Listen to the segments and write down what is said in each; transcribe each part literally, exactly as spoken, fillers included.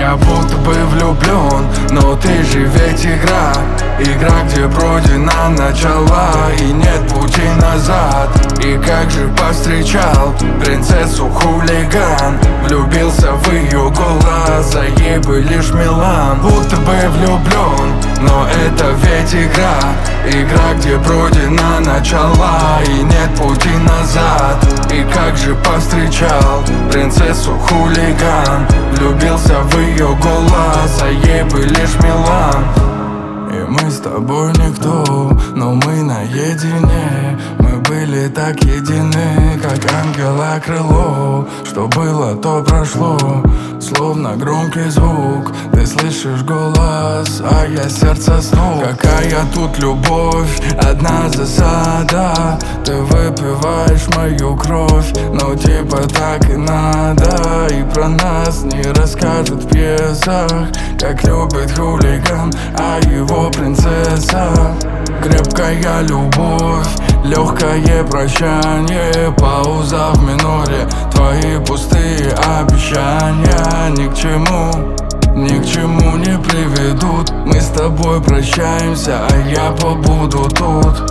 Я будто бы влюблен, но ты же ведь игра. Игра, где пройдена начала и нет пути назад. И как же повстречал принцессу хулиган, влюбился в ее голос, а ей бы лишь Милан. Будто бы влюблен, но это ведь игра. Игра, где пройдена начала и нет пути назад. И как же повстречал принцессу хулиган, влюбился в ее голос, а ей бы лишь Милан. И мы с тобой никто, но мы наедине. Мы были так едины, как ангела крыло. Что было, то прошло, словно громкий звук. Ты слышишь голос, а я сердце стук. Какая тут любовь, одна засада. Ты выпиваешь мою кровь, но типа так и надо. И про нас не расскажут в пьесах, как любит хулиган, а его принцесса. Крепкая любовь, легкое прощание, пауза в миноре. Твои пустые обещания ни к чему, ни к чему не приведут. Мы с тобой прощаемся, а я побуду тут.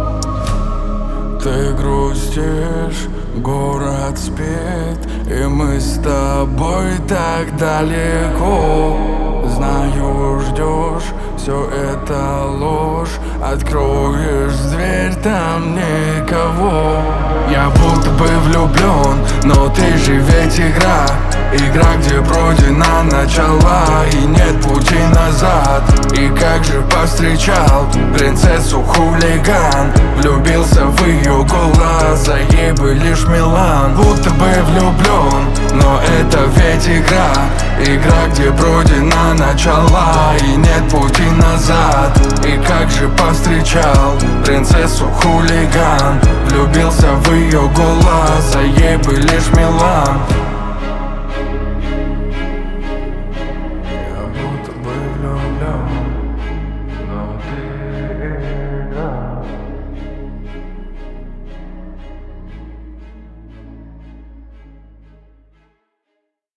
Ты грустишь, город спит, и мы с тобой так далеко. Знаю, ждешь, все это ложь. Откроешь дверь, там никого. Я будто бы влюблен, но ты же ведь игра. Игра, где пройдена начала и нет пути назад. И как же повстречал принцессу хулиган, влюбился в ее голос, а ей бы лишь Милан. Будто бы влюблен, но это ведь игра. Игра, где пройдена начала и нет пути назад. И как же повстречал принцессу хулиган, влюбился в ее голос, а ей бы лишь Милан.